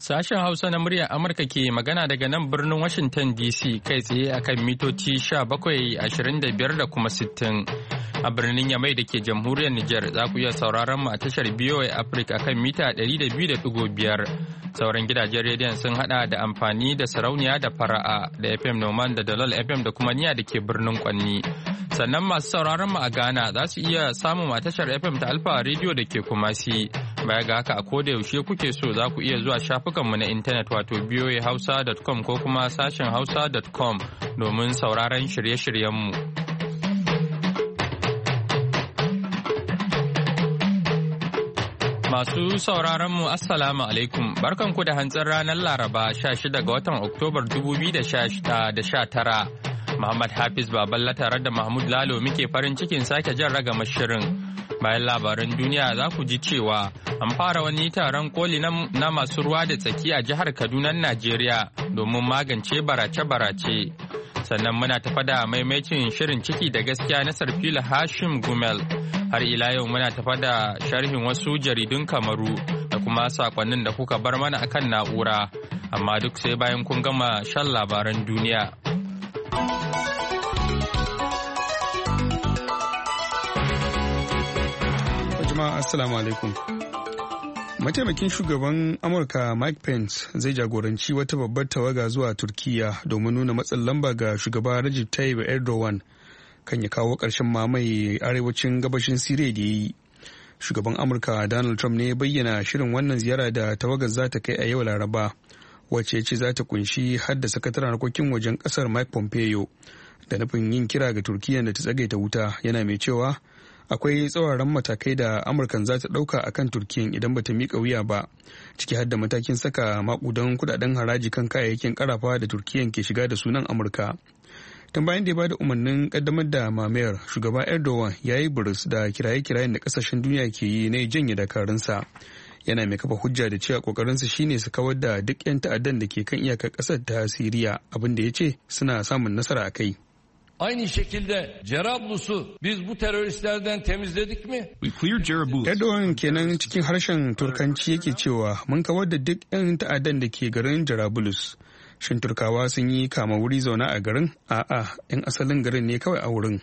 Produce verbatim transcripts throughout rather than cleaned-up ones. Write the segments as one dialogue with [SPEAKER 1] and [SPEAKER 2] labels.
[SPEAKER 1] Sashen Hausa na muryar Amurka ke magana daga nan birnin Washington D C kai tsaye akan mitoci sha bakwai ashirin da biyar da kuma sittin. A birnin Yamai da ke jamhuriyar Nijar za ku iya sauraron mu a tashar B O A Africa akan mita ɗari da biyu da ɗigo biyar. Sauran gidajen rediyon sun hada da amfani da sarauniya da fara'a da F M Noman da Dalol F M da kuma niya da ke birnin Kwanni. Sannan masu sauraron mu a Ghana za su iya samun a tashar F M ta Alfa Radio da ke Kumasi. Baya ga haka a koda yaushe kuke so za ku iya zuwa shafukanmu na intanet wato b o a hausa dot com ko kuma sashen hausa dot com domin sauraron shirye-shiryenmu. Masu sauraron mu Assalamu alaikum, barkanku da hantsin ranar Laraba sha shida ga watan Oktobar dubu biyu da sha tara. Muhammad Hafiz Baballa tare da Mahmud Lalo muke farin cikin sake jan ragama shirin. Bayan labaran duniya za ku ji cewa an fara wani taron koli na masu ruwa da tsaki a jihar Kaduna, Najeriya domin magance barace-barace. Sannan muna tafa da maimacin shirin ciki da gaskiya na Sarfila Hashim Gumel. Har ila yau muna tafa da sharhin wasu jaridun Kamaru da kuma sakonnin da kuka bar mana akan na'ura. Amma duk sai bayan kun gama shan labaran duniya.
[SPEAKER 2] Assalamu alaikum. Mataimakin shugaban Amurka Mike Pence zai jagoranci wata babbar tawaga zuwa Turkiyya domin nuna matsin lamba ga shugaba Recep Tayyip Erdogan kan ya kawo ƙarshen mamaye arewacin gabashin Siriya da ya yi. Shugaban Amurka Donald Trump ne ya bayyana shirin wannan ziyara da tawagar za ta kai a yau Laraba, wacce ya ce za ta kunshi hadda sakataren harkokin wajen ƙasar Mike Pompeo da nufin yin kira ga Turkiyya da ta tsagaita wuta, yana mai cewa akwai tsauraran matakai da amurkan za ta ɗauka a kan turkiyan idan bata miƙa wuya ba, ciki har da matakin saka makudan kudaden haraji kan kayayyakin karafa da turkiyan ke shiga da sunan amurka. Tun bayan da ya bada umarnin kaddamar da mamayar, shugaba Erdogan ya yi burus da kiraye-kirayen da kasashen duniya ke yi na janye dakarunsa, yana mai kafa hujja da cewa kokarinsa shine su kawar da duk 'yan ta'addan da ke kan iyakar ƙasar ta Siriya, abin da ya ce suna samun nasara a kai.
[SPEAKER 3] Aynı şekilde Cerablus'u biz bu teröristlerden temizledik mi?
[SPEAKER 2] Erdogan kenan cikin harshen Turkanci yake cewa mun kawar da duk 'yan ta'addan da ke garin Jarablus. Shin Turkawa sun yi kama wuri zaune a garin? A'a, 'yan asalin garin ne kawai a wurin.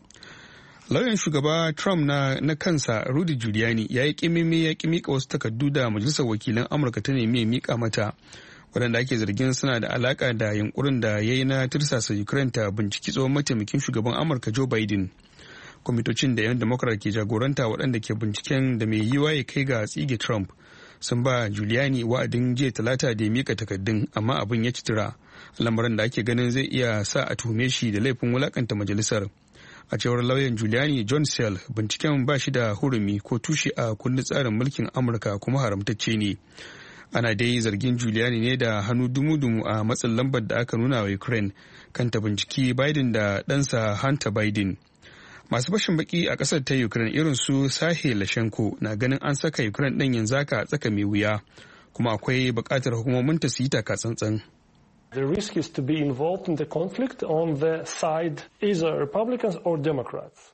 [SPEAKER 2] Lauyan shugaba Trump na, na kansa Rudy Giuliani ya yi kimimi ya kimika wasu takardu da Majalisar Wakilan Amurka ta nemi ya mika mata, waɗanda ake zargin suna da alaƙa da yunkurin da ya yi na tirsasa Ukraine ta binciki tsohon mataimakin shugaban Amurka Joe Biden. Kwamitocin da 'yan Democrat ke jagoranta waɗanda ke binciken da mai yiwa ya kai ga tsige Trump sun ba Giuliani wa'adin jiya talata da ya mika takaddun, amma abin ya ci tura, lamarin da ake ganin zai iya sa a tuhume shi da laifin wulakanta majalisar. A cewar lauyan Giuliani, John Sell, binciken ba shi da hurumi ko tushe a kundin tsarin mulkin Amurka kuma haramtacce ne. Ana dai zargin Giuliani ne da hannu dumu-dumu a matsin lambar da aka nuna wa Ukraine kan ta binciki Biden da ɗansa Hunter Biden. Masu fashin baki a ƙasar ta Ukraine irin su Sahe Lashenko na ganin an saka Ukraine ɗin yanzu haka tsaka mai wuya, kuma akwai buƙatar hukumomin ta su yi taka tsantsan.
[SPEAKER 4] The risk is to be involved in the conflict on the side either Republicans or Democrats.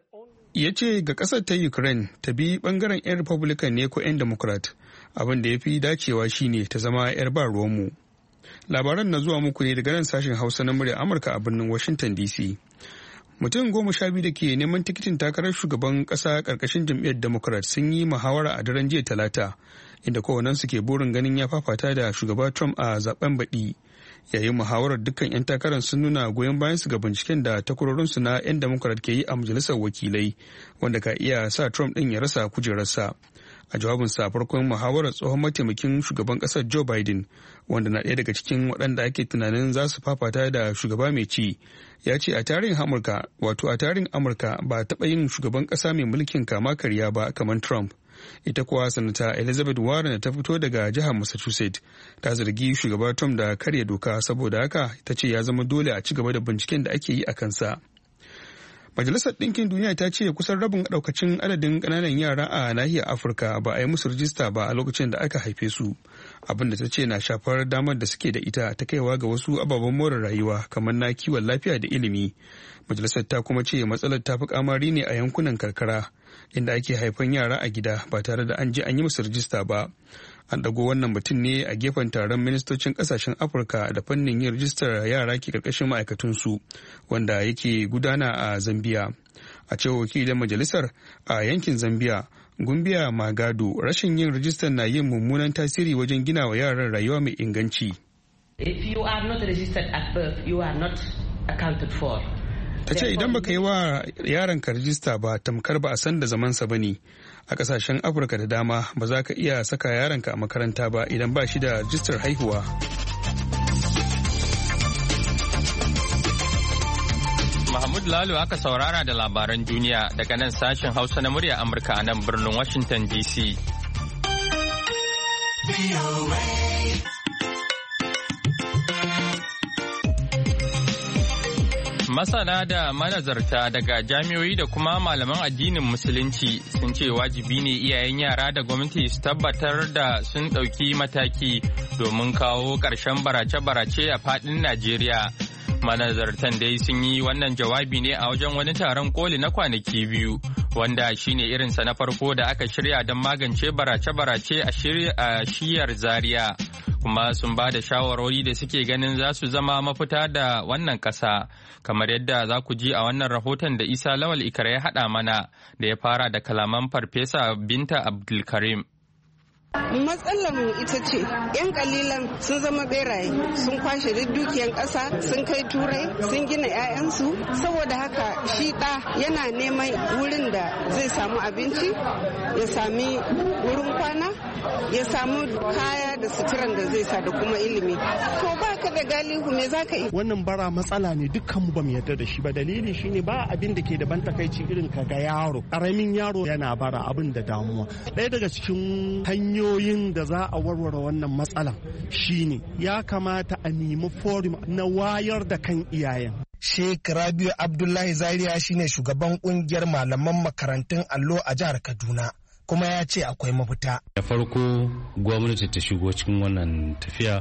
[SPEAKER 2] Ya ce ga ƙasar ta Ukraine ta bi ɓangaren 'yan Republican ne ko 'yan Democrat. Abin da ya fi dacewa shine ta zama 'yar ba ruwanmu. Labaran na zuwa muku ne daga nan sashen Hausa na murya Amurka a birnin Washington D C. Mutum goma sha biyu da ke neman tikitin takarar shugaban ƙasa ƙarƙashin jam'iyyar Democrat sun yi muhawara a daren jiya Talata, inda kowannensu ke burin ganin ya fafata da shugaba Trump a zaben baɗi. Yayin muhawarar dukkan 'yan takarar sun nuna goyon bayan su ga binciken da takwarorinsu na 'yan Democrat ke yi a majalisar wakilai, wanda ka iya sa Trump ɗin ya rasa kujerarsa. A jawabinsa a farkon muhawarar, tsohon mataimakin shugaban ƙasar Joe Biden, wanda na ɗaya daga cikin waɗanda ake tunanin za su fafata da shugaba mai ci, ya ce a tarihin Amurka, wato a tarihin Amurka ba taɓa yin shugaban ƙasa mai mulkin kama karya ba kamar Trump. Ita kuwa sanata Elizabeth Warren da ta fito daga jihar Massachusetts ta zargi shugaba Trump da karya doka, saboda haka ta ce ya zama dole a ci gaba da binciken da ake yi a kansa. Majalisar Ɗinkin Duniya ta ce kusan rabin ɗaukacin adadin ƙananan yara a nahiyar Afirka ba a yi musu rijista ba a lokacin da aka haife su, abin da ta ce na shafar damar da suke da ita ta kaiwa ga wasu ababen more rayuwa kamar na kiwon lafiya da ilimi. Majalisar ta kuma ce matsalar ta fi kamari ne a yankunan karkara, inda ake haifan yara a gida ba tare da an je an yi musu rijista ba. An ɗago wannan batun ne a gefen taron ministocin ƙasashen Afirka da fannin yin rijistar yara ke ƙarƙashin ma'aikatunsu wanda yake gudana a Zambiya. A cewa wakilin majalisar a yankin Zambiya, Gumbiya Magado, rashin yin rijistar na yin mummunan tasiri wajen gina wa yaran rayuwa mai inganci.
[SPEAKER 5] If you are not registered at birth, you are not accounted for.
[SPEAKER 2] Ta ce idan baka yi wa yaranka rajista ba tamkar ba a san da zamansa ba ne. A kasashen Afirka da dama ba za ka iya saka yaranka a makaranta ba idan ba shi da rajistar haihuwa.
[SPEAKER 1] Mahmud Lalo aka saurara da labaran duniya daga nan sashen Hausa na murya Amurka a nan birnin Washington D C. Masana da manazarta daga jami'o'i da kuma malaman addinin musulunci sun ce wajibi ne iyayen yara da gwamnati su tabbatar da sun ɗauki mataki domin kawo ƙarshen barace-barace a faɗin Najeriya. Manazartan dai sun yi wannan jawabi ne a wajen wani taron koli na kwanaki biyu wanda shine irinsa na farko da aka shirya don magance barace-barace a shiyar Zaria. Kuma sun ba da shawarwari da suke ganin za su zama mafita da wannan ƙasa, kamar yadda za ku ji a wannan rahoton da Isa Lawal Ikara ya haɗa mana da ya fara da kalaman Farfesa Binta Abdulkarim.
[SPEAKER 6] Matsalar mu ita ce yan kalilan sun zama beraye, sun kwashe duk dukiyan ƙasa, sun kai turai, sun gina 'ya'yansu. Saboda haka shi ɗa yana neman wurin da zai samu abinci, ya sami wurin kwana, ya samu kaya da suturan da zai sa da kuma ilimi. To ba ka da galihu me za ka yi?
[SPEAKER 7] Wannan bara matsala ne, dukkanmu ba mu yarda da shi ba. Dalili shine ba abin da ke da ban takaici irin ka ga yaro ƙaramin yaro yana bara, abin da damuwa. Ɗaya daga cikin hanyoyi hanyoyin da za a warware wannan matsalan shine ya kamata a nemi forum na wayar da kan iyayen.
[SPEAKER 8] Sheikh Rabiu Abdullahi Zaria shine shugaban kungiyar malaman makarantun allo a jihar Kaduna, kuma ya ce akwai mafita.
[SPEAKER 9] Da farko gwamnati ta shigo cikin wannan tafiya,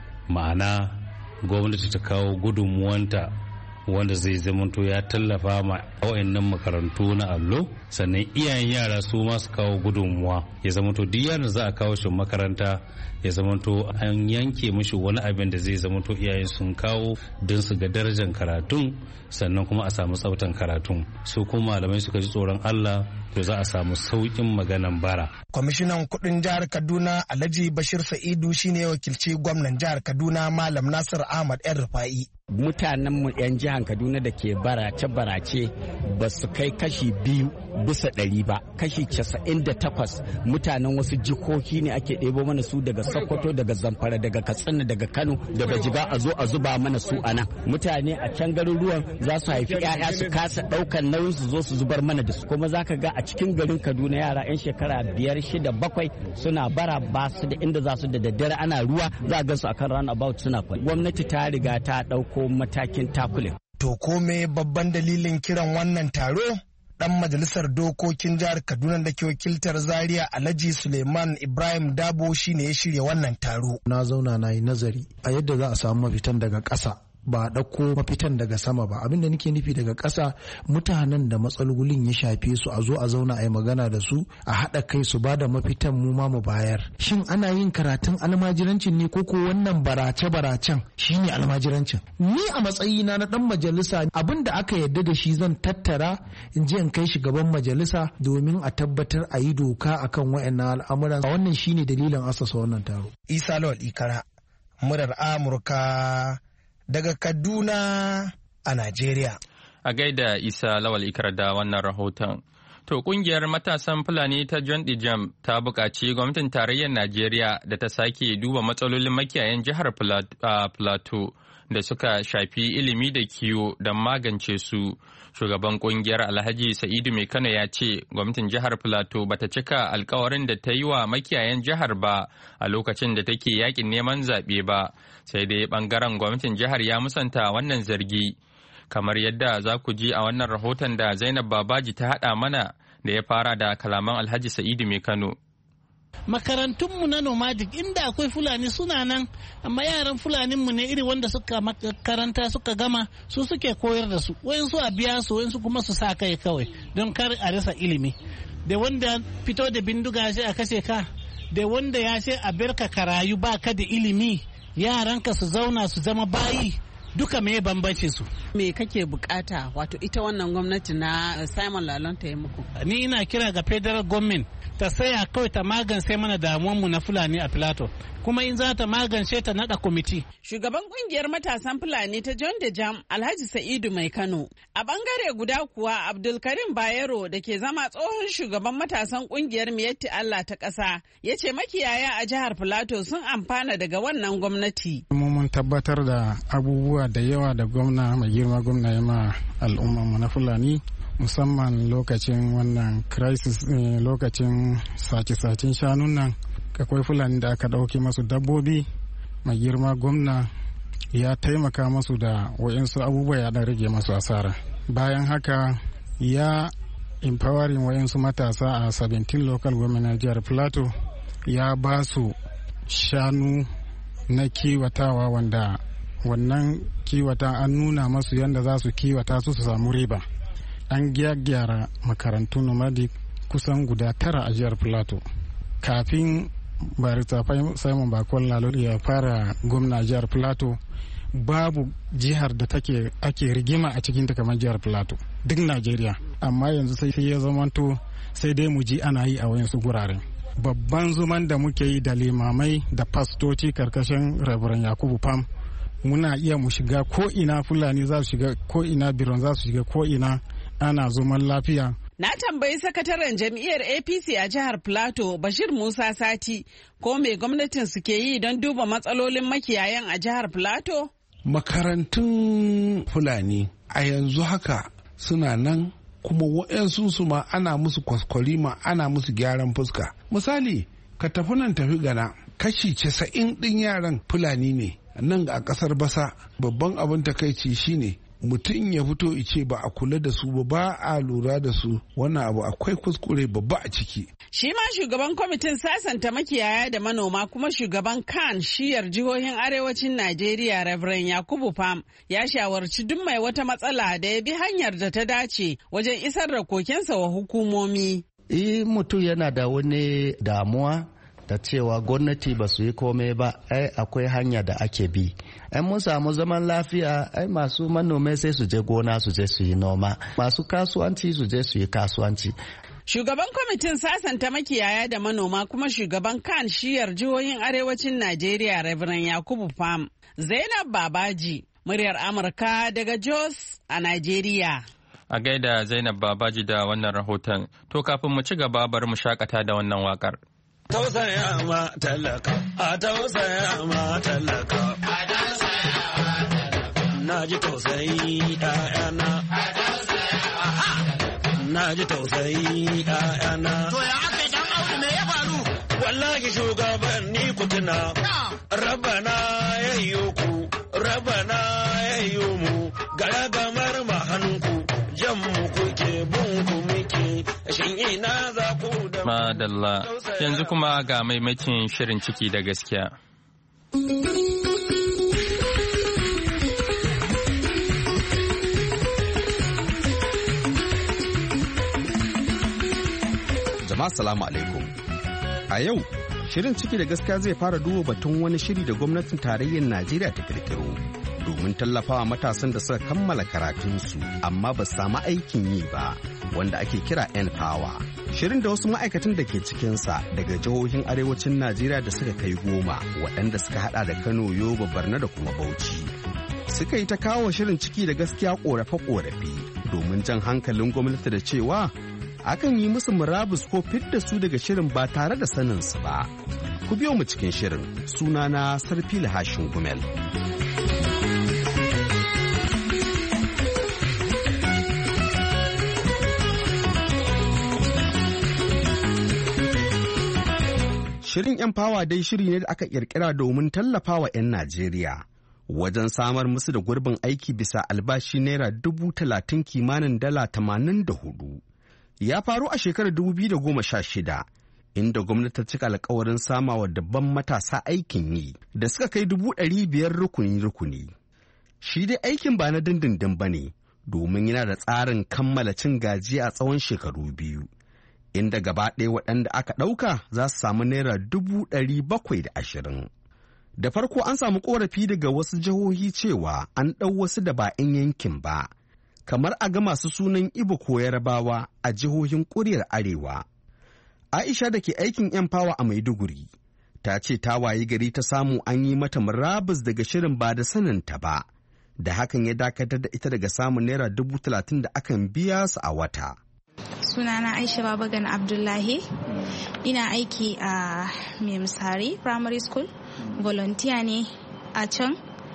[SPEAKER 9] ma'ana gwamnati ta kawo gudunmuwanta wanda zai zamanto ya tallafa ma wayannan makarantu na allo, sannan iyayen yara su ma su kawo gudunmuwa, ya zamanto duk yaran za a kawo shi makaranta ya zamanto an yanke mishi wani abin da zai zamanto iyayen sun kawo don su ga darajar karatun, sannan kuma a samu tsaftan karatun. Su kuma malamai suka ji tsoron Allah, to za a samu sauƙin maganan bara.
[SPEAKER 8] Kwamishinan kuɗin jihar Kaduna Alhaji Bashir Sa'idu shine ya wakilci gwamnan jihar Kaduna Malam Nasir Ahmad Yan Rufa'i.
[SPEAKER 10] Mutanenmu 'yan jihar Kaduna da ke barace-barace ba su kai kashi biyu bisa ɗari ba, kashi casa'in da takwas mutanen wasu jikoki ne ake ɗebo mana su daga Sokoto, daga Zamfara, daga Katsina, daga Kano, daga Jiga, a zo a zuba mana su a nan. Mutane a can garuruwan za su haifi 'ya'ya su kasa ɗaukan nauyin su zo su zubar mana da su. Kuma za ka ga a cikin garin Kaduna yara 'yan shekara biyar, shida, bakwai suna bara, ba su da inda za su da daddare ana ruwa, za a gan su akan runabout suna kwai. Gwamnati ta riga ta ɗauko matakin takulin.
[SPEAKER 8] To kome babban dalilin kiran wannan taro? Dan majalisar dokokin jihar Kaduna da ke wakiltar Zaria Alhaji Suleiman Ibrahim Dabo shine ya shirya wannan taro.
[SPEAKER 11] Na zauna na yi nazari a yadda za a samu mafitan daga ƙasa, ba a ɗauko mafitan daga sama ba. Abin da nake nufi daga ƙasa, mutanen da matsalolin ya shafe su a zo a zauna a yi magana da su, a haɗa kai su ba da mafitan mu ma mu bayar. Shin ana yin karatun almajirancin ne ko ko wannan barace-baracen shine almajirancin? Ni a matsayina na ɗan majalisa, abin da aka yarda da shi zan tattara in je in kai shi gaban majalisa domin a tabbatar a yi doka akan waɗannan al'amuran. Wannan shine dalilin asasa wannan taro.
[SPEAKER 8] Isa Lawal Ikara, murar Amurka daga Kaduna a Najeriya.
[SPEAKER 1] A gaida Isa Lawal Ikra da wannan rahoton. To kungiyar matasan Fulani ta John Dijam ta buƙaci gwamnatin tarayyar Najeriya da ta sake duba matsalolin makiyayan jihar Plateau da suka shafi ilimi da kiwo don magance su. Shugaban kungiyar Alhaji Sa'idu Mai Kano ya ce gwamnatin jihar Plateau bata cika alkawarin da ta yi wa makiyayan jihar ba a lokacin da take yakin neman zaɓe ba, sai dai bangaren gwamnatin jihar ya musanta wannan zargi. Kamar yadda za ku ji a wannan rahoton da Zainab Babaji ta haɗa mana da ya fara da kalaman Alhaji Sa'idu Mai Kano.
[SPEAKER 12] Makarantunmu na nomadic inda akwai fulani suna nan, amma yaran fulaninmu ne iri wanda suka makaranta suka gama su suke koyar da su, wayansu a biya su, wayansu kuma su sa kai kawai don kar a rasa ilimi. Da wanda fito da bindiga sai a kashe ka, da wanda ya ce a barka ka rayu baka da ilimi yaranka su zauna su zama bayi duka me bambancin su.
[SPEAKER 6] Me kake bukata wato ita wannan gwamnati na Simon Lalong ta yi muku?
[SPEAKER 12] Ni ina kira ga federal government ta saya kawai ta magance mana damuwanmu na Fulani a Plateau. Kuma in za ta magance ta nada kwamiti.
[SPEAKER 6] Shugaban kungiyar matasan Fulani ta John da Jam Alhaji Sa'idu Mai Kano. A bangare guda kuwa Abdulkarim Bayero da ke zama tsohon shugaban matasan kungiyar Miyatti Allah ta ƙasa ya ce makiyaya a jihar Plateau sun amfana daga wannan gwamnati.
[SPEAKER 13] Mun tabbatar da abubuwa da yawa da gwamna mai girma gwamna ya ma al'ummarmu na Fulani. Musamman lokacin wannan crisis ne lokacin sace-sacen shanun nan akwai Fulani da aka ɗauki masu dabbobi mai girma gwamna ya taimaka masu da wa'insu abubuwa ya ɗan rage masu asara. Bayan haka ya empowering wa'insu matasa a seventeen local government na jihar Plateau ya ba su shanu na kiwatawa wanda wannan kiwata an nuna masu yadda za su kiwata su su samu riba. An gyaggyara makarantu nomadic kusan guda tara a jihar Plateau. Kafin barista Simon Bakon Lalo ya fara gwamna jihar Plateau babu jihar da take ake rigima a cikin ta kamar jihar Plateau duk Najeriya. Amma yanzu sai ya zamanto sai dai mu ji ana yi a wayansu guraren. Babban zuman da muke yi da limamai da fastoci karkashin Reverend Yakubu Pam muna iya mu shiga ko ina Fulani za su shiga ko ina Biron za su shiga ko ina ana zaman lafiya.
[SPEAKER 6] Na tambayi sakataren jam'iyyar A P C a jihar Plateau Bashir Musa Sati ko me gwamnatin suke yi don duba matsalolin makiyayan a jihar Plateau?
[SPEAKER 14] Makarantun Fulani a yanzu haka suna nan kuma waɗansu su ma ana musu kwaskwarima ana musu gyaran fuska. Misali ka tafi nan tafi gana kashi casa'in ɗin yaran Fulani ne nan a ƙasar Basa. Babban abin takaici shine mutum ya fito ice ba a kula da su ba ba a lura da su wannan abu akwai kuskure babba a ciki.
[SPEAKER 6] Shi ma shugaban kwamitin sasanta makiyaya da manoma kuma shugaban kan shiyar jihohin arewacin Najeriya Reverend Yakubu Pam ya shawarci duk mai wata matsala da ya bi hanyar da ta dace wajen isar da kokensa wa hukumomi.
[SPEAKER 15] In mutum yana da wani damuwa da cewa gwamnati ba su yi komai ba ai akwai hanya da ake bi. Ai mun samu zaman lafiya ai masu manomai sai su je gona su je su yi noma, masu kasuwanci su je su yi kasuwanci.
[SPEAKER 6] Shugaban kwamitin sasanta makiyaya da manoma kuma shugaban kan shiyar jihohin arewacin Najeriya Reverend Yakubu Pam. Zainab Babaji, muryar Amurka daga Jos a Najeriya.
[SPEAKER 1] A gaida Zainab Babaji da wannan rahoton. To kafin mu ci gaba bari mu shakata da wannan wakar.
[SPEAKER 16] Tausaya ma talaka, a tausaya ma talaka. A tausaya ma talaka. Na ji tausayi ɗayana. A tausaya ma Na ji tausayi ɗayana.
[SPEAKER 17] To ya aka dan Audu me ya faru?
[SPEAKER 16] Wallahi shugabanni ku tuna. Rabana ya yi ku, rabana ya yi mu. Gara gamar mahanku, jan mu kuke bunku muke. Shin ina za ku da
[SPEAKER 1] Madalla. Yanzu kuma ga maimacin shirin ciki da gaskiya.
[SPEAKER 18] Jama'a salamu alaikum. A yau, shirin ciki da gaskiya zai fara duba batun wani shiri da gwamnatin tarayyar Najeriya ta kirkiro domin tallafawa matasan da suka kammala karatunsu amma ba su samu aikin yi ba, wanda ake kira N-Power. Shirin da wasu ma'aikatan da ke cikinsa daga jihohin arewacin Najeriya da suka kai goma, waɗanda suka hada da Kano, Yobe, Barna da kuma Bauchi. Suka yi ta kawo shirin ciki da gaskiya ƙorafe-ƙorafe domin jan hankalin gwamnati da cewa akan yi musu murabus ko fidda su daga shirin ba tare da saninsu ba. Ku biyo mu cikin shirin. Sunana Sarfila Hashin Gumel. Shirin 'yan fawa dai shiri ne da aka ƙirƙira domin tallafawa 'yan Najeriya wajen samar musu da gurbin aiki bisa albashi naira dubu talatin kimanin dala tamanin da hudu. Ya faru a shekarar dubu biyu da goma sha shida, inda gwamnati ta cika alkawarin samawa dabban matasa aikin yi da suka kai dubu ɗari biyar rukuni-rukuni. Shi dai aikin ba na dindindin ba ne, domin yana da tsarin kammala cin gajiya a tsawon shekaru biyu, inda gaba ɗaya waɗanda aka ɗauka za su samu naira dubu ɗari bakwai da ashirin. Da farko an samu ƙorafi daga wasu jihohi cewa an ɗau wasu da ba 'yan yankin ba, kamar a ga masu sunan Ibo ko Yarabawa a jihohin ƙuryar Arewa. Aisha da ke aikin 'yan fawa a Maiduguri ta ce ta wayi gari ta samu an yi mata murabus daga shirin ba da saninta ba, da hakan ya dakatar da ita daga samun naira dubu talatin da akan biya su a wata.
[SPEAKER 19] Sunana Aisha Babagan Abdullahi, ina aiki a Memsari Primary School, volunteer ne a can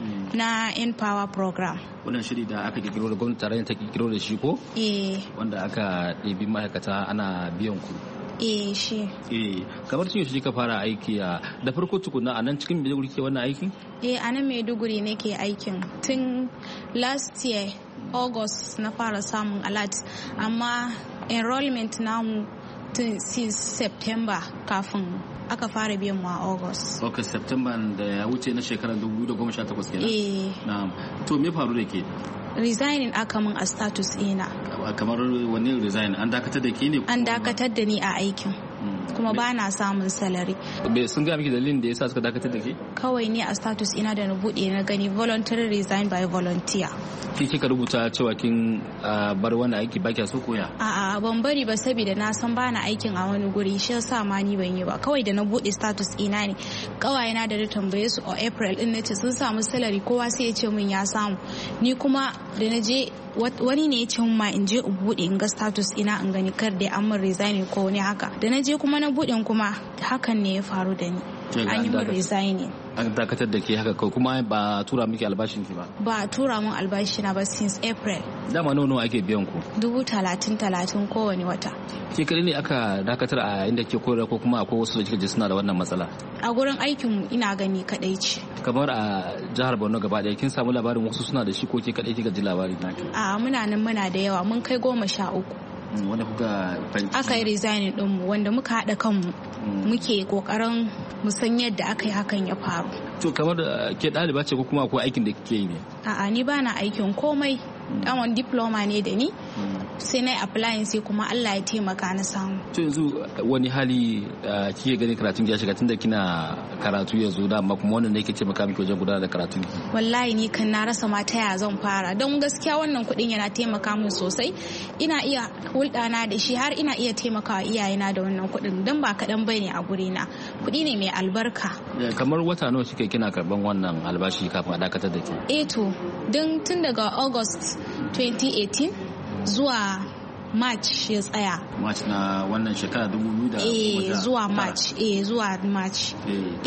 [SPEAKER 19] na N-Power program.
[SPEAKER 20] Wannan shiri da aka kirkiro da gwamnati tarayyar ta kirkiro da shi ko?
[SPEAKER 19] Eh.
[SPEAKER 20] Wanda aka ɗebi ma'aikata ana biyan ku.
[SPEAKER 19] Eh shi.
[SPEAKER 20] Eh, kamar tun yaushe ka fara aiki a da farko tukuna a nan cikin Maiduguri ke wannan aikin?
[SPEAKER 19] Eh, a nan Maiduguri nake aikin tun last year August na fara samun alert, amma enrollment namu tun since September kafin aka fara biyan mu a August.
[SPEAKER 20] Ok, September da ya wuce na shekarar dubu biyu da goma sha takwas kenan?
[SPEAKER 19] Eh.
[SPEAKER 20] Na'am. To me faru da ke?
[SPEAKER 19] Resigning aka min a status ina.
[SPEAKER 20] Kamar wani resign an dakatar da ke ne?
[SPEAKER 19] An dakatar da ni a aikin. Kuma ba na samun salary.
[SPEAKER 20] Sun gaya miki dalilin da yasa suka dakatar da ke?
[SPEAKER 19] Kawai ne a status ina da na bude na gani voluntary resign by volunteer.
[SPEAKER 20] Ki kika rubuta cewa kin bar wani aiki ba kya so koya?
[SPEAKER 19] A'a ban bari ba saboda na san bana aikin a wani guri, shi yasa ma ni ban yi ba. Kawai da na bude status ina ne. Kawayena da na tambaye su a April din nace sun samu salary, kowa sai ya ce min ya samu. Ni kuma da na je wani ne ya ce ma in je in bude in ga status ina in gani kar dai an min resigning ko wani haka. Da na je kuma na bude kuma hakan ne ya faru da ni. An yi min resigning.
[SPEAKER 20] An dakatar da ke haka kuma ba tura miki albashin ki ba?
[SPEAKER 19] Ba tura min albashi na ba since April.
[SPEAKER 20] Dama nawa nawa ake biyan ku?
[SPEAKER 19] Dubu talatin talatin kowane wata.
[SPEAKER 20] Ke kadai ne aka dakatar a inda ke koyarwa ko kuma akwai wasu da kika ji suna da wannan matsala?
[SPEAKER 19] A gurin aikinmu ina gani kadai ce.
[SPEAKER 20] Kamar a jihar Borno gaba ɗaya kin samu labarin wasu suna da shi ko ke kadai kika ji labarin naki?
[SPEAKER 19] A muna nan muna da yawa, mun kai goma sha uku.
[SPEAKER 20] Wanda kuka fahimci?
[SPEAKER 19] Aka yi resigning ɗinmu wanda muka haɗa kanmu muke ƙoƙarin mu san yadda aka yi hakan ya faru.
[SPEAKER 20] To kamar ke ɗaliba ce ko kuma akwai aikin da kike yi ne?
[SPEAKER 19] A'a ni bana aikin komai. Ɗan diploma ne da ni. Sai na applying sai kuma Allah ya taimaka na samu.
[SPEAKER 20] To yanzu wani hali kike ganin karatun ya shiga tunda kina karatu yanzu da amma kuma wannan ne yake taimaka miki wajen gudanar da karatu?
[SPEAKER 19] Wallahi ni kan na rasa ma ta ya zan fara, don gaskiya wannan kuɗin yana taimaka min sosai. Ina iya hulɗana da shi har ina iya taimakawa iyayena da wannan kuɗin, don ba kaɗan bane a gurina. Kuɗi ne mai albarka.
[SPEAKER 20] Kamar wata nawa kike kina karban wannan albashi kafin a dakatar da ke?
[SPEAKER 19] Eh to, don tun daga August twenty eighteen zuwa March ya tsaya.
[SPEAKER 20] March na wannan shekara dubu biyu da
[SPEAKER 19] eh zuwa March eh zuwa March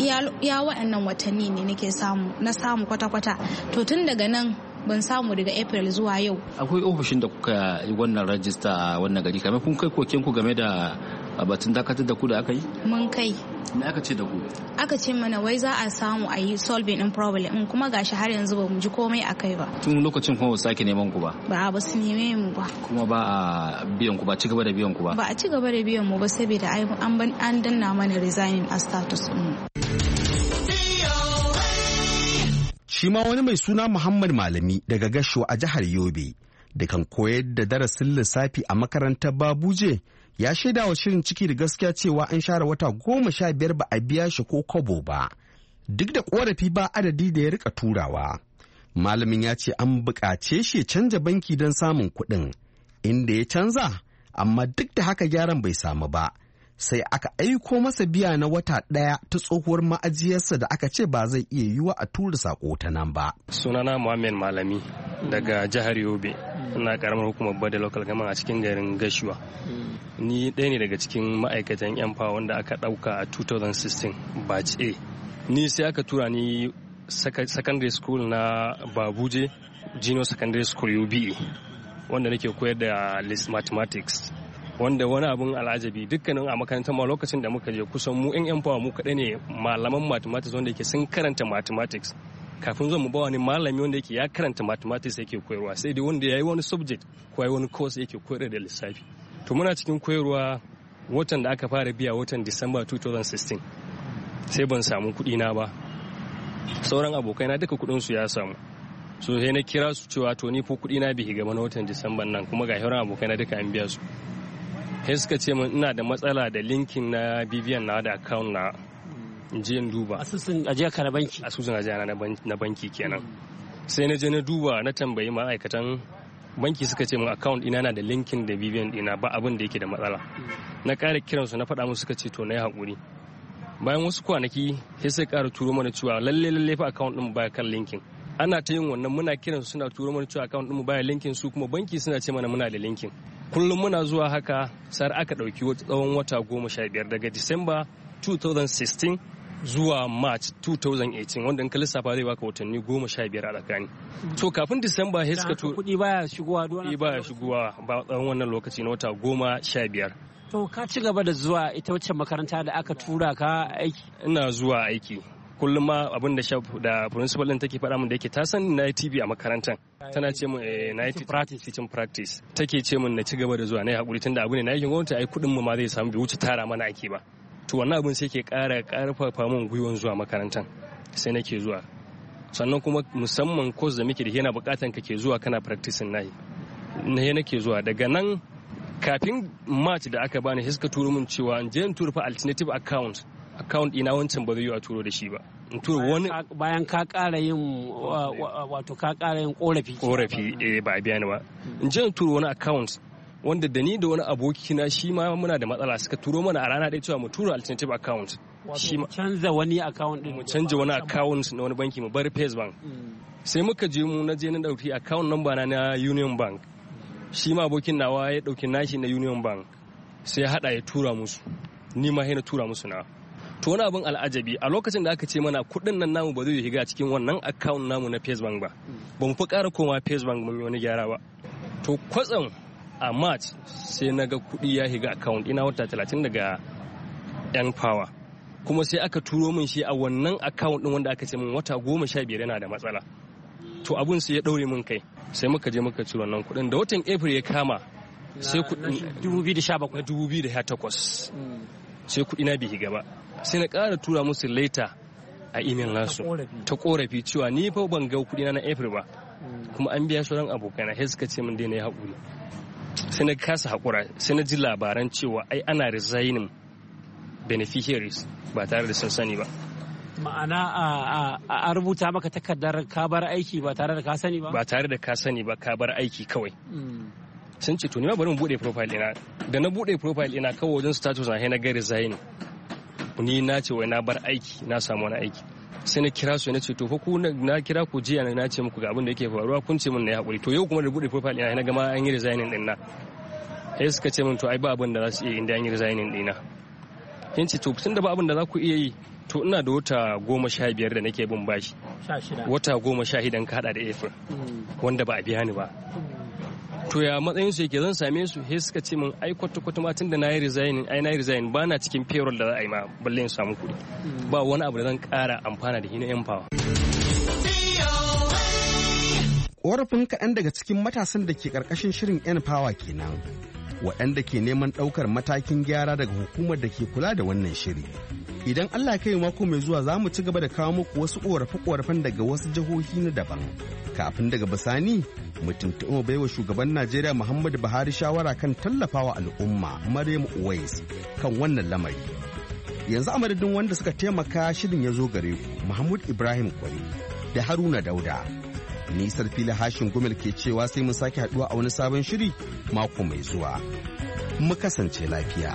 [SPEAKER 19] iya waɗannan watanni ne nake samu na samu kwata-kwata. To tun daga nan ban samu daga April zuwa yau.
[SPEAKER 20] Akwai ofishin da kuka yi wannan rajista a wannan gari, kamar kun kai koken ku game da batun dakatar da ku da aka yi?
[SPEAKER 19] Mun kai.
[SPEAKER 20] Me aka ce da ku?
[SPEAKER 19] Aka ce mana wai za a samu a yi solving in problem, in kuma gashi har yanzu ba mu ji komai a kai ba.
[SPEAKER 20] Tun lokacin kuma ba su sake neman ku ba?
[SPEAKER 19] Ba ba su neme mu ba.
[SPEAKER 20] Kuma ba a biyan ku ba, ci gaba da biyan ku ba?
[SPEAKER 19] Ba a ci gaba da biyan mu ba saboda an danna mana resigning a status mu.
[SPEAKER 18] Shi ma wani mai suna Muhammad Malami daga Gashuwa a jihar Yobe da kan koyar da darasin lissafi a makarantar Babuje ya shaida wa shirin ciki da gaskiya cewa an share wata goma sha biyar ba a biya shi ko kobo ba, duk da korafi ba adadi da ya rika turawa. Malamin ya ce an buƙace shi canja banki don samun kuɗin, inda ya canza, amma duk da haka gyaran bai samu ba. Sai aka aiko masa biya na wata ɗaya ta tsohuwar ma'ajiyarsa da aka ce ba zai iya yiwa a tura sako ta nan ba.
[SPEAKER 21] Sunana Muhammad Malami daga jihar Yobe, ina karamar hukumar Bada Local Government a cikin garin Gashuwa. Ni ɗaya ne daga cikin ma'aikatan yan fawa wanda aka ɗauka a two thousand sixteen batch A. Ni sai aka tura ni secondary school na Babuje Junior Secondary School U B A, wanda nake koyar da list mathematics. Wanda wani abun al'ajabi dukkanin a makarantar ma lokacin da muka je kusan mu yan yan fawa mu kaɗai ne malaman mathematics wanda yake sun karanta mathematics. Kafin zuwa mu ba wani malami wanda yake ya karanta mathematics yake koyarwa, sai dai wanda ya yi wani subject ko ya yi wani course yake koyar da lissafi. To muna cikin koyarwa watan da aka fara biya watan December two thousand sixteen sai ban samu kuɗi na ba. Sauran abokaina duka kuɗin su ya samu. So sai na kira su cewa to ni ko kuɗi na bai gaba na watan December nan, kuma ga sauran abokaina duka an biya su. sai suka ce min ina da matsala da linkin na B V N na da account na in je in duba
[SPEAKER 3] asusun ajiya ka na banki
[SPEAKER 21] asusun ajiya na banki kenan sai na je na duba na tambayi ma'aikatan banki suka ce min account ina na da linkin da B V N dina ba abin da yake da matsala na ƙara kiransu na faɗa musu suka ce to na yi haƙuri bayan wasu kwanaki sai sai ƙara turo mana cewa lalle lalle fa account ɗin baya kan linkin ana ta yin wannan muna kiransu suna turo mana cewa account ɗin baya linkin su kuma banki suna ce mana muna da linkin kullum muna zuwa haka sar aka ɗauki tsawon wata goma sha biyar daga December twenty sixteen zuwa March twenty eighteen wanda in ka lissafa zai baka watanni goma sha biyar a tsakani. To kafin Disamba sai suka to
[SPEAKER 3] kuɗi baya shigowa
[SPEAKER 21] duwana kuɗi baya shigowa ba tsawon wannan lokaci na wata goma sha biyar.
[SPEAKER 3] To ka ci gaba da zuwa ita wacce makaranta da aka tura ka aiki?
[SPEAKER 21] Ina zuwa aiki. Kullum ma abin da da principal din take faɗa min da yake ta san na yi T V a makarantar. Tana ce min na yi practice teaching practice. Take ce min na ci gaba da zuwa na yi hakuri tunda abu ne na aikin gwamnati ai kuɗin mu ma zai samu bai wuce tara mana ake ba. To wannan abin sai ke ƙara ƙarfafa min gwiwan zuwa makarantar sai nake zuwa sannan kuma musamman course da muke da yana buƙatan ka ke zuwa kana practicing nayi na nake zuwa daga nan kafin March da aka bani sai suka turo min cewa in je in tura fa alternative account account ina wancan ba zai yi a turo da shi ba in tura wani
[SPEAKER 3] bayan ka ƙara yin wato ka ƙara yin korafi
[SPEAKER 21] korafi eh ba a biya ni ba in je in tura wani account wanda da ni da wani abokina shi ma muna da matsala suka turo mana a rana ɗaya cewa mu tura alternative account
[SPEAKER 3] shi canza wani account din
[SPEAKER 21] mu canja wani account na wani banki mu bari First Bank sai muka je mu na je na dauki account number na na Union Bank shi ma abokin nawa ya dauki nashi na Union Bank sai ya hada ya tura musu ni ma sai na tura musu na to wani abin al'ajabi a lokacin da aka ce mana kuɗin nan namu ba zai shiga cikin wannan account namu na First Bank ba ba mu fi ƙara koma First Bank mu wani gyara ba to kwatsam a March sai na ga kuɗi ya shiga account ina wata talatin daga yan power kuma sai aka turo min shi a wannan account din wanda aka ce min wata goma sha biyar yana da matsala to abun sai ya ɗaure min kai sai muka je muka ciro wannan kuɗin da watan April ya kama sai kuɗin
[SPEAKER 3] dubu biyu da sha bakwai
[SPEAKER 21] dubu biyu da sha takwas sai kuɗi na bai shiga ba sai na ƙara tura musu later a email nasu ta korafi cewa ni fa ban ga kuɗi na na April ba kuma an biya sauran abokaina sai suka ce min dai na yi haƙuri sai na kasa haƙura sai na ji labaran cewa ai ana resigning beneficiaries ba tare da sun sani ba
[SPEAKER 3] ma'ana a rubuta maka takardar ka bar aiki ba tare da ka sani ba
[SPEAKER 21] ba tare da ka sani ba ka bar aiki kawai sun ce to ni ma bari mu bude profile ina da na bude profile ina kawai wajen status na na ga resigning ni na ce wai na bar aiki na samu wani aiki sai na kira su na ce to fa ku na kira ku jiya na ce muku ga abin da yake faruwa kun ce min na yi hakuri to yau kuma da bude profile ina na ga ma an yi resigning din na sai suka ce min to ai ba abin da za su iya inda an yi resigning dina kin ce to tun da ba abin da za ku iya yi to ina da wata goma sha biyar da nake bin bashi wata goma sha hidan ka hada da April wanda ba a biya ni ba to ya matsayin su yake zan same su sai suka ce min ai kwata kwata ma tun da na yi resigning ai na yi resigning ba na cikin payroll da za a yi ma balle in samu kuɗi ba wani abu da zan ƙara amfana da shi na empower.
[SPEAKER 18] Ƙorafin kaɗan daga cikin matasan da ke ƙarƙashin shirin empower kenan waɗanda ke neman ɗaukar matakin gyara daga hukumar da ke kula da wannan shiri. Idan Allah ya kai mako mai zuwa za mu ci gaba da kawo muku wasu ƙorafe-ƙorafen daga wasu jihohi na daban. Kafin daga bisani, mu tuntuɓi mu baiwa shugaban Najeriya Muhammadu Buhari shawara kan tallafawa al'umma Maryam Uwais kan wannan lamari. Yanzu a madadin wanda suka taimaka shirin ya zo gare ku, Mahmud Ibrahim Kwari da Haruna Dauda. Nisar fili hashin gumel ke cewa sai mun sake haɗuwa a wani sabon shiri mako mai zuwa. Mu kasance lafiya.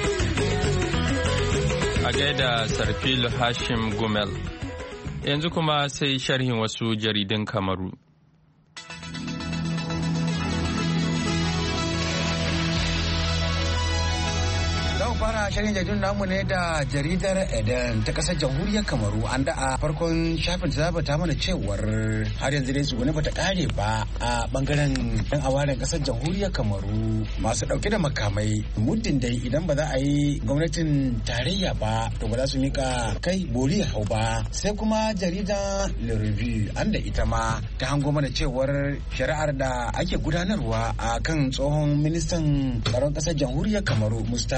[SPEAKER 1] A gaida Sarfil Hashim Gumel. Yanzu kuma sai sharhin wasu jaridun Kamaru.
[SPEAKER 22] fara shirin jaridun namu ne da jaridar Eden ta kasar jamhuriyar Kamaru an da a farkon shafin ta zabata mana cewar har yanzu dai su wani bata kare ba a bangaren yan awaren kasar jamhuriyar Kamaru masu dauke da makamai muddin dai idan ba za a yi gwamnatin tarayya ba to ba za su mika kai bori hau ba. Sai kuma jarida Le Revue an da ita ma ta hango mana cewar shari'ar da ake gudanarwa a kan tsohon ministan tsaron kasar jamhuriyar Kamaru Musta Meben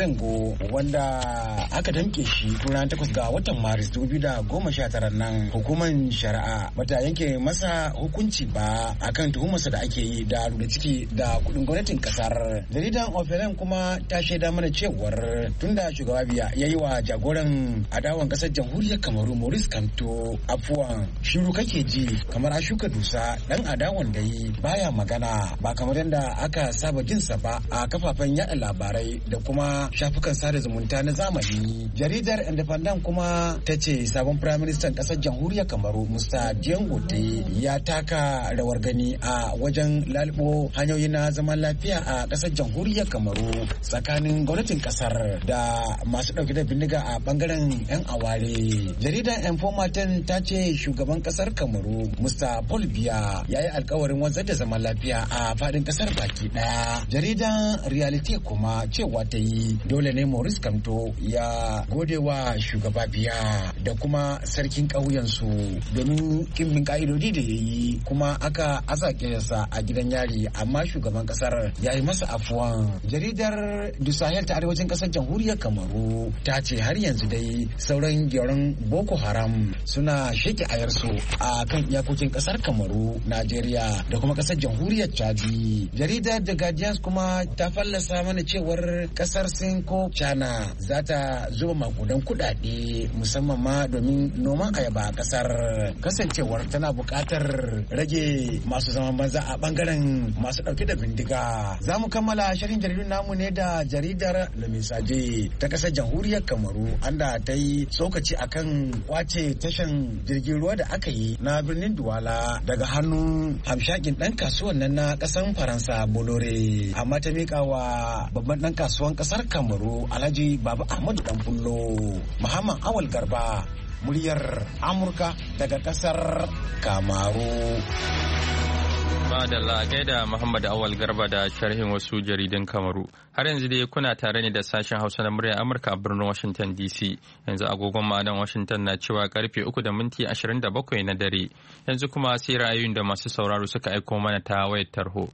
[SPEAKER 22] Olengo wanda aka damke shi tun ranar takwas ga watan Maris dubu biyu da goma sha tara nan hukumar shari'a bata yanke masa hukunci ba akan tuhumarsa da ake yi da da ciki da kudin gwamnatin kasar. Jaridan Ofelen kuma ta shaida mana cewar tunda shugaba biya ya yi wa jagoran adawan kasar jamhuriyar Kamaru Maurice Kamto afuwan shiru kake ji kamar a shuka dusa dan adawan da yi baya magana ba kamar yadda aka saba jinsa ba a kafafen yada labarai da kuma shafukan sada zumunta na zamani. Jaridar Independent kuma ta ce sabon Prime Minister kasar jamhuriyar Kamaru Musta Diangote ya taka rawar gani a wajen lalubo hanyoyi na zaman lafiya a kasar jamhuriyar Kamaru tsakanin gwamnatin kasar da masu dauke da bindiga a bangaren yan aware. Jaridar Informaten ta ce shugaban kasar Kamaru Musta Paul Biya ya yi alkawarin wanzar da zaman lafiya a fadin kasar baki daya. Jaridar Reality kuma cewa ta yi dole ne Maurice Kamto ya gode wa shugaba Biya da kuma sarkin ƙauyensu domin kimbin ka'idodi da ya yi kuma aka asake sa a gidan yari amma shugaban kasar ya yi masa afuwan. Jaridar Du Sahel ta arewacin kasar jamhuriyar Kamaru ta ce har yanzu dai sauran gyaran Boko Haram suna sheke ayarsu a kan iyakokin kasar Kamaru, Najeriya da kuma kasar jamhuriyar Chadi. Jaridar The Guardians kuma ta fallasa mana cewar kasar Sin ko China za ta zuba makudan kudade musamman ma domin noman ayaba a kasar kasancewar tana buƙatar rage masu zaman banza a bangaren masu ɗauke da bindiga. Za mu kammala shirin jaridun namu ne da jaridar Le Message ta kasar jamhuriyar Kamaru anda ta yi tsokaci akan kwace tashan jirgin ruwa da aka yi na birnin Duwala daga hannun hamshakin ɗan kasuwan nan na ƙasar Faransa Bolore amma ta miƙa wa babban ɗan kasuwan ƙasar Kamaru Alhaji Baba Ahmadu Danbullo. Muhammad Awal Garba muryar Amurka daga ƙasar Kamaru.
[SPEAKER 1] Madalla gaida Muhammad Awal Garba da sharhin wasu jaridun Kamaru. Har yanzu dai kuna tare ne da sashen Hausa na muryar Amurka a birnin Washington D C. Yanzu agogon ma'adan Washington na cewa karfe uku da minti ashirin da bakwai na dare. Yanzu kuma sai ra'ayoyin da masu sauraro suka aiko mana ta wayar tarho.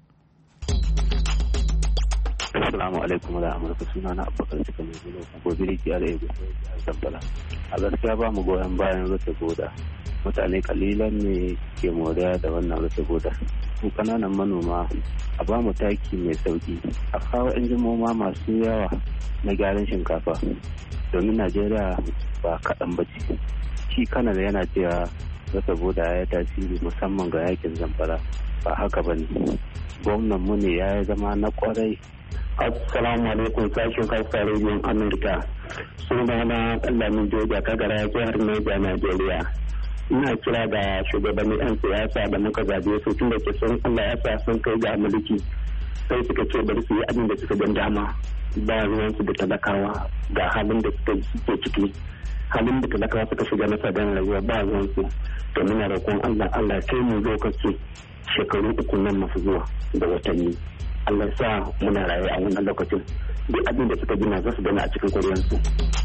[SPEAKER 4] Assalamu alaikum da Amurka, suna na Abubakar Cika mai zuwa gobe da kiyar ego a Zambala. A gaskiya ba mu goyon bayan rufe goda. Mutane kalilan ne ke moriya da wannan rufe goda. Mu kananan manoma a ba mu taki mai sauki, a kawo injimoma masu yawa na gyaran shinkafa domin Najeriya ba kaɗan ba ce. Shi Kanada yana cewa rufe goda ya tasiri musamman ga yakin Zamfara, ba haka ba ne. Gwamnan mu ne ya zama na kwarai.
[SPEAKER 5] Assalamu alaikum, sashen Hausa rediyon Amurka. Suna na Kallamin Joja Kagara, jihar Niger, Najeriya. Ina kira ga shugabannin 'yan siyasa da muka zabe su tun da ke sun Allah ya sa sun kai ga mulki. Sai suka ce bari su yi abin da suka gan dama. Ba ruwansu da talakawa ga halin da suke ciki. Halin da talakawa suka shiga na sadan rayuwa ba ruwansu. To muna roƙon Allah Allah kai mu lokaci shekaru uku nan masu zuwa da watanni. Allah sa muna raye a wannan lokacin duk abin da suka gina za su gani a cikin kuriyarsu.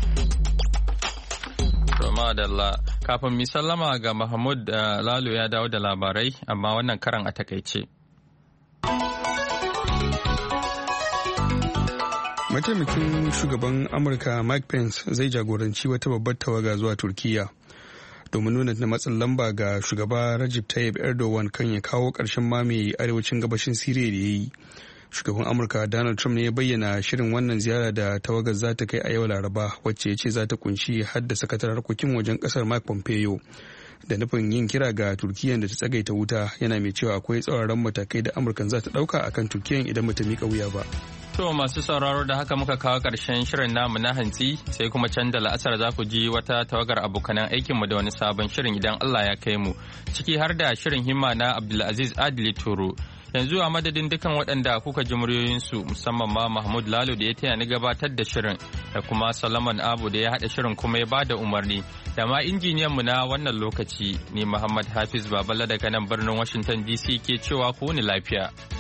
[SPEAKER 1] Rama Dalla, kafin mi sallama ga Mahmud Lalo ya dawo da labarai amma wannan karan a takaice.
[SPEAKER 2] Mataimakin shugaban Amurka Mike Pence zai jagoranci wata babbar tawaga zuwa Turkiyya domin nuna na matsin lamba ga shugaba Recep Tayyip Erdogan kan ya kawo ƙarshen mamaye arewacin gabashin Siriya da ya yi. Shugaban Amurka Donald Trump ne ya bayyana shirin wannan ziyara da tawagar za ta kai a yau Laraba, wacce ya ce za ta kunshi hadda sakatar harkokin wajen kasar Mike Pompeo da nufin yin kira ga Turkiyya da ta tsagaita wuta, yana mai cewa akwai tsauraran matakai da Amurkan za ta ɗauka akan Turkiyya idan ba ta miƙa wuya ba.
[SPEAKER 1] To masu sauraro da haka muka kawo ƙarshen shirin namu na hantsi, sai kuma can da la'asar za ku ji wata tawagar abokanan aikinmu da wani sabon shirin idan Allah ya kai mu, ciki har da shirin himma na Abdulaziz Adili Toro. Yanzu a madadin dukan waɗanda kuka ji muryoyinsu musamman ma Mahmud Lalo da ya taya ni gabatar da shirin da kuma Solomon Abu da ya haɗa shirin kuma ya bada umarni da ma injiniyanmu na wannan lokaci ni Muhammad Hafiz Babala daga nan birnin Washington D C ke cewa ku ni lafiya.